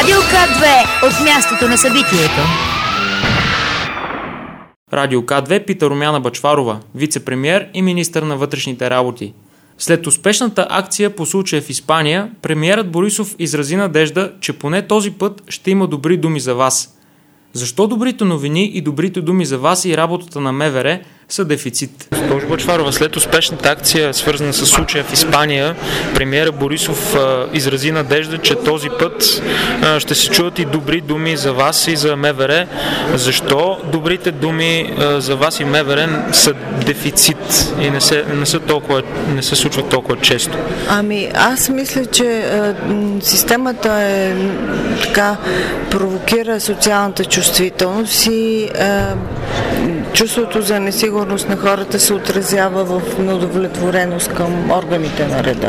Радио К2 от мястото на събитието. Радио К2 пита Румяна Бъчварова, вице-премиер и министър на вътрешните работи. След успешната акция по случая в Испания, премиерът Борисов изрази надежда, че поне този път ще има добри думи за вас. Защо добрите новини и добрите думи за вас и работата на МВР са дефицит? Госпожо Бъчварова, след успешната акция, свързана с случая в Испания, премиерът Борисов изрази надежда, че този път ще се чуят и добри думи за вас и за МВР. Защо добрите думи за вас и МВР са дефицит и не се случват толкова често? Аз мисля, че системата провокира социалната чувствителност и чувството за несигурност на хората се отразява в неудовлетвореност към органите на реда.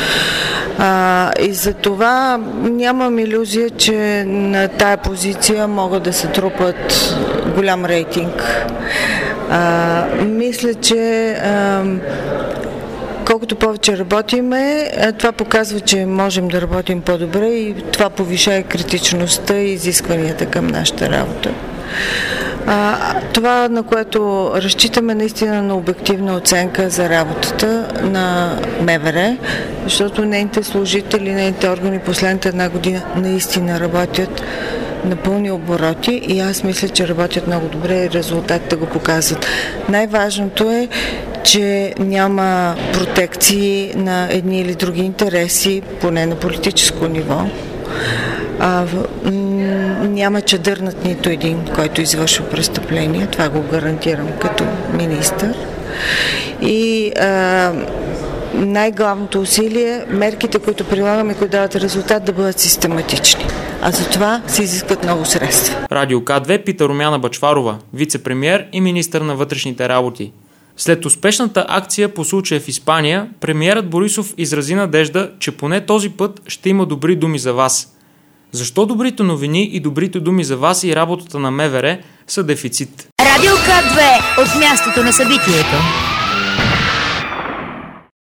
И за това нямам илюзия, че на тая позиция могат да се трупат голям рейтинг. Мисля, че колкото повече работиме, това показва, че можем да работим по-добре и това повишава критичността и изискванията към нашата работа. Това, на което разчитаме наистина на обективна оценка за работата на МВР, защото нейните служители, нейните органи последната една година наистина работят на пълни обороти и аз мисля, че работят много добре и резултатите го показват. Най-важното е, че няма протекции на едни или други интереси, поне на политическо ниво. Няма чадър над нито един, който извършва престъпление. Това го гарантирам като министър. И най-главното усилие, мерките, които прилагаме, които дават резултат, да бъдат систематични. А за това се изискват много средства. Радио К2 пита Румяна Бъчварова, вице-премиер и министър на вътрешните работи. След успешната акция по случая в Испания, премиерът Борисов изрази надежда, че поне този път ще има добри думи за вас. Защо добрите новини и добрите думи за вас и работата на МВР са дефицит? Радио К2 от мястото на събитието.